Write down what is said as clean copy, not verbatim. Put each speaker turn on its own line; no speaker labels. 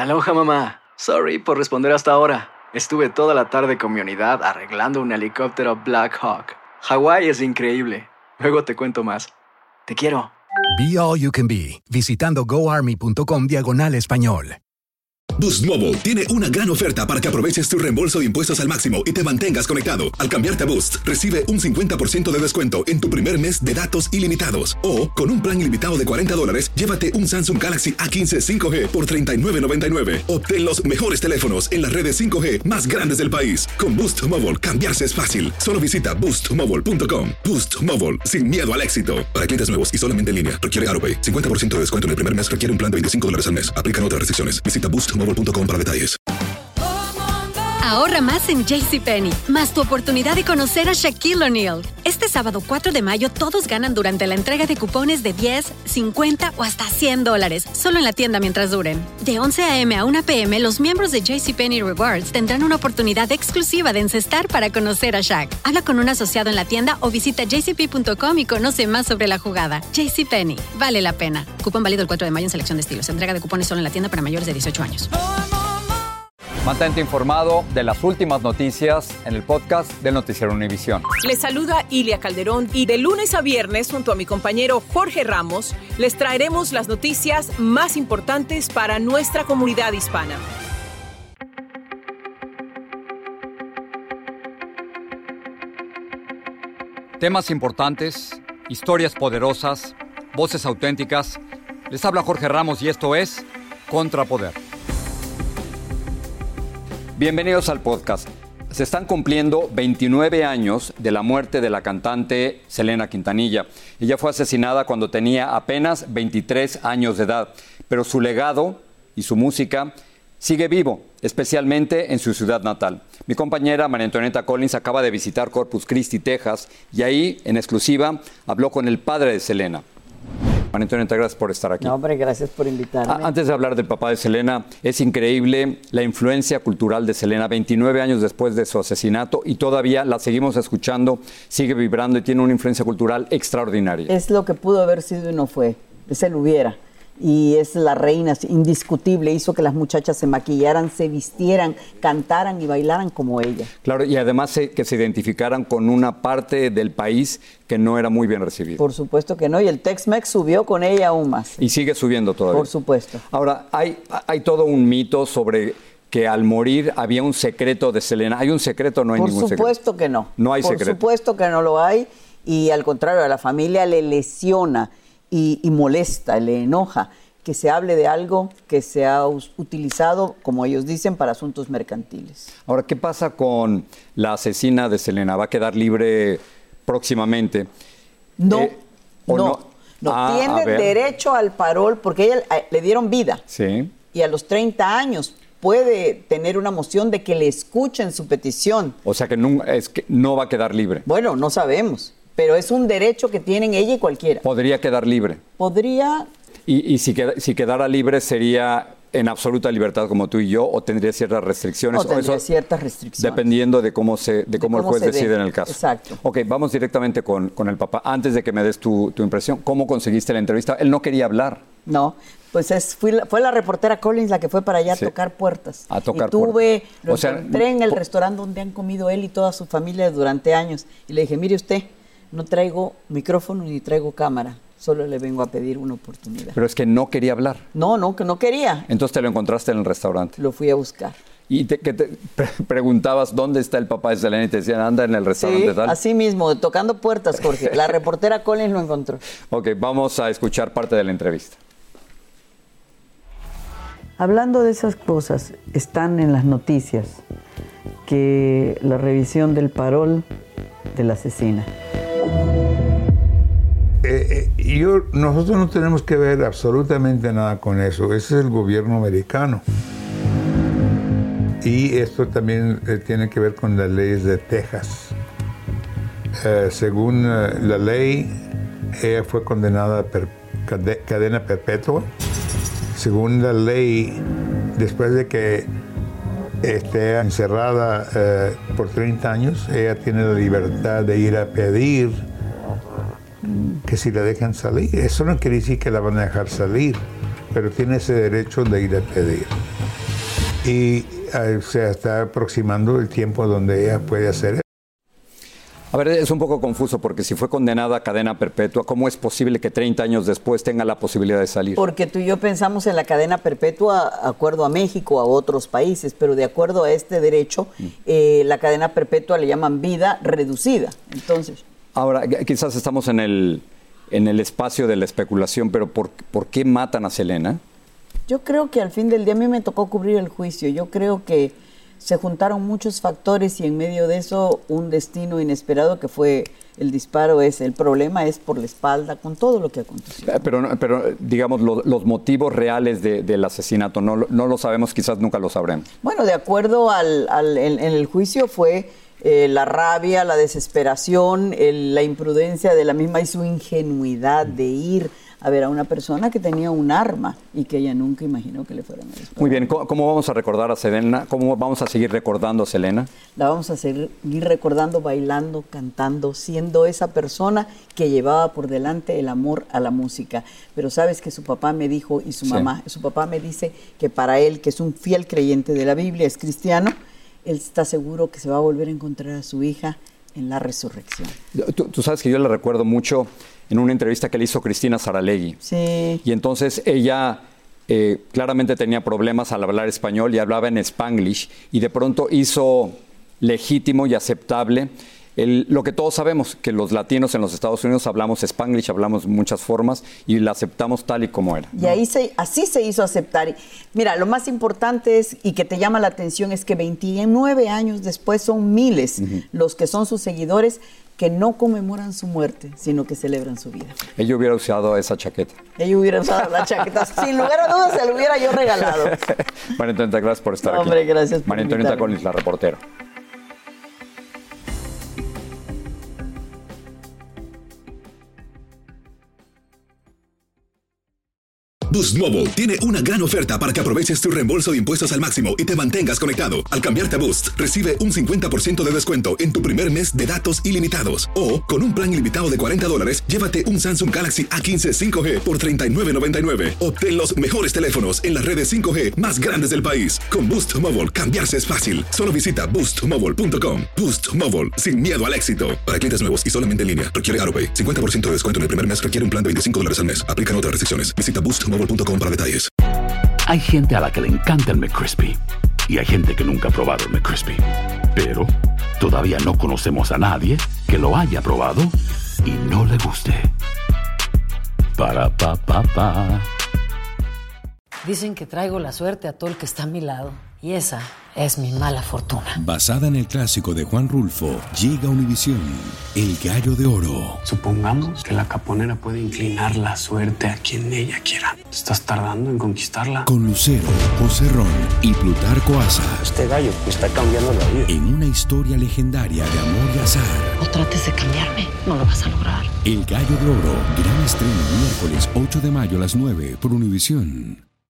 Aloha, mamá. Sorry por responder hasta ahora. Estuve toda la tarde con mi unidad arreglando un helicóptero Black Hawk. Hawái es increíble. Luego te cuento más. Te quiero.
Be All You Can Be, visitando goarmy.com/español.
Boost Mobile tiene una gran oferta para que aproveches tu reembolso de impuestos al máximo y te mantengas conectado. Al cambiarte a Boost, recibe un 50% de descuento en tu primer mes de datos ilimitados. O, con un plan ilimitado de $40, llévate un Samsung Galaxy A15 5G por $39.99. Obtén los mejores teléfonos en las redes 5G más grandes del país. Con Boost Mobile, cambiarse es fácil. Solo visita boostmobile.com. Boost Mobile, sin miedo al éxito. Para clientes nuevos y solamente en línea, requiere AroPay. 50% de descuento en el primer mes requiere un plan de $25 al mes. Aplican otras restricciones. Visita boostmobile.com para detalles.
Ahorra más en JCPenney, más tu oportunidad de conocer a Shaquille O'Neal. Este sábado 4 de mayo todos ganan durante la entrega de cupones de $10, $50 o hasta $100, solo en la tienda mientras duren. De 11 a.m. a 1 p.m., los miembros de JCPenney Rewards tendrán una oportunidad exclusiva de encestar para conocer a Shaq. Habla con un asociado en la tienda o visita jcp.com y conoce más sobre la jugada. JCPenney, vale la pena. Cupón válido el 4 de mayo en selección de estilos. Entrega de cupones solo en la tienda para mayores de 18 años.
Mantente informado de las últimas noticias en el podcast del Noticiero Univisión.
Les saluda Ilia Calderón y de lunes a viernes, junto a mi compañero Jorge Ramos, les traeremos las noticias más importantes para nuestra comunidad hispana.
Temas importantes, historias poderosas, voces auténticas. Les habla Jorge Ramos y esto es Contrapoder. Bienvenidos al podcast. Se están cumpliendo 29 años de la muerte de la cantante Selena Quintanilla. Ella fue asesinada cuando tenía apenas 23 años de edad, pero su legado y su música sigue vivo, especialmente en su ciudad natal. Mi compañera María Antonieta Collins acaba de visitar Corpus Christi, Texas, y ahí, en exclusiva, habló con el padre de Selena. María Antonieta, gracias por estar aquí.
No, hombre, gracias por invitarme.
Antes de hablar del papá de Selena, es increíble la influencia cultural de Selena, 29 años después de su asesinato, y todavía la seguimos escuchando, sigue vibrando y tiene una influencia cultural extraordinaria.
Es lo que pudo haber sido y no fue, es el hubiera. Y es la reina, indiscutible, hizo que las muchachas se maquillaran, se vistieran, cantaran y bailaran como ella.
Claro, y además que se identificaran con una parte del país que no era muy bien recibida.
Por supuesto que no, y el Tex-Mex subió con ella aún más.
Y sigue subiendo todavía.
Por supuesto.
Ahora, hay todo un mito sobre que al morir había un secreto de Selena. ¿Hay un secreto o no hay ningún secreto?
Por supuesto que no.
No hay secreto.
Por supuesto que no lo hay, y al contrario, a la familia le lesiona y molesta, le enoja que se hable de algo que se ha utilizado, como ellos dicen, para asuntos mercantiles.
Ahora, ¿qué pasa con la asesina de Selena? ¿Va a quedar libre próximamente?
No, no. Tiene derecho al parol porque ella le dieron vida.
Sí.
Y a los 30 años puede tener una moción de que le escuchen su petición.
O sea que no va a quedar libre.
Bueno, no sabemos. Pero es un derecho que tienen ella y cualquiera.
¿Podría quedar libre?
Podría.
¿Y si quedara libre sería en absoluta libertad como tú y yo o tendría ciertas restricciones?
No, tendría ciertas restricciones.
Dependiendo de cómo el juez decide en el caso.
Exacto.
Ok, vamos directamente con el papá. Antes de que me des tu impresión, ¿cómo conseguiste la entrevista? Él no quería hablar. No,
pues fue la reportera Collins la que fue para allá a tocar puertas.
A tocar
puertas. Entré en el restaurante donde han comido él y toda su familia durante años. Y le dije, mire usted, no traigo micrófono ni traigo cámara. Solo le vengo a pedir una oportunidad.
Pero es que no quería hablar.
No, que no quería.
Entonces te lo encontraste en el restaurante.
Lo fui a buscar.
Y te preguntabas dónde está el papá de Selena y te decían, anda en el restaurante tal.
Así mismo, tocando puertas, Jorge. La reportera Collins lo encontró.
Ok, vamos a escuchar parte de la entrevista.
Hablando de esas cosas, están en las noticias que la revisión del parol de la asesina.
Nosotros no tenemos que ver absolutamente nada con eso. Ese es el gobierno americano. Y esto también tiene que ver con las leyes de Texas. Según la ley, ella fue condenada a cadena perpetua. Según la ley, después de que esté encerrada por 30 años, ella tiene la libertad de ir a pedir que si la dejan salir. Eso no quiere decir que la van a dejar salir, pero tiene ese derecho de ir a pedir. y se está aproximando el tiempo donde ella puede hacer eso.
A ver, es un poco confuso porque si fue condenada a cadena perpetua, ¿cómo es posible que 30 años después tenga la posibilidad de salir?
Porque tú y yo pensamos en la cadena perpetua de acuerdo a México, a otros países, pero de acuerdo a este derecho, la cadena perpetua le llaman vida reducida. Entonces,
ahora, quizás estamos en el espacio de la especulación, pero ¿por qué matan a Selena?
Yo creo que al fin del día a mí me tocó cubrir el juicio. Yo creo que se juntaron muchos factores y en medio de eso un destino inesperado que fue el disparo. El problema es por la espalda con todo lo que aconteció.
Pero digamos, los motivos reales del asesinato no lo sabemos, quizás nunca lo sabremos.
Bueno, de acuerdo en el juicio fue la rabia, la desesperación, la imprudencia de la misma y su ingenuidad de ir a ver a una persona que tenía un arma y que ella nunca imaginó que le fueran a disparar.
Muy bien, ¿cómo vamos a recordar a Selena? ¿Cómo vamos a seguir recordando a Selena?
La vamos a seguir recordando, bailando, cantando, siendo esa persona que llevaba por delante el amor a la música. Pero sabes que su papá me dijo, y su mamá, su papá me dice que para él, que es un fiel creyente de la Biblia, es cristiano, él está seguro que se va a volver a encontrar a su hija en la resurrección.
Tú sabes que yo la recuerdo mucho en una entrevista que le hizo Cristina Saralegui.
Sí.
Y entonces ella claramente tenía problemas al hablar español y hablaba en Spanglish, y de pronto hizo legítimo y aceptable lo que todos sabemos, que los latinos en los Estados Unidos hablamos Spanglish, hablamos muchas formas y la aceptamos tal y como era, ¿no?
Y así se hizo aceptar. Mira, lo más importante es, y que te llama la atención, es que 29 años después son miles los que son sus seguidores que no conmemoran su muerte, sino que celebran su vida.
Ella hubiera usado esa chaqueta.
Ella hubiera usado la chaqueta. Sin lugar a dudas, se la hubiera yo regalado.
María Antonieta, gracias por estar aquí.
Hombre, gracias por
María Antonieta
invitarme.
Collins, la reportera.
Boost Mobile tiene una gran oferta para que aproveches tu reembolso de impuestos al máximo y te mantengas conectado. Al cambiarte a Boost, recibe un 50% de descuento en tu primer mes de datos ilimitados. O, con un plan ilimitado de $40, llévate un Samsung Galaxy A15 5G por $39.99. Obtén los mejores teléfonos en las redes 5G más grandes del país. Con Boost Mobile, cambiarse es fácil. Solo visita boostmobile.com. Boost Mobile, sin miedo al éxito. Para clientes nuevos y solamente en línea, requiere AutoPay. 50% de descuento en el primer mes requiere un plan de $25 al mes. Aplican otras restricciones. Visita boostmobile.com para detalles.
Hay gente a la que le encanta el McCrispy y hay gente que nunca ha probado el McCrispy. Pero todavía no conocemos a nadie que lo haya probado y no le guste. Para pa pa pa.
Dicen que traigo la suerte a todo el que está a mi lado. Y esa es mi mala fortuna.
Basada en el clásico de Juan Rulfo, llega Univisión, El Gallo de Oro.
Supongamos que la caponera puede inclinar la suerte a quien ella quiera. ¿Estás tardando en conquistarla?
Con Lucero, José Ron y Plutarco Asa.
Este gallo me está cambiando la vida.
En una historia legendaria de amor y azar.
No trates de cambiarme, no lo vas a lograr.
El Gallo de Oro, gran estreno miércoles 8 de mayo a las 9 por Univisión.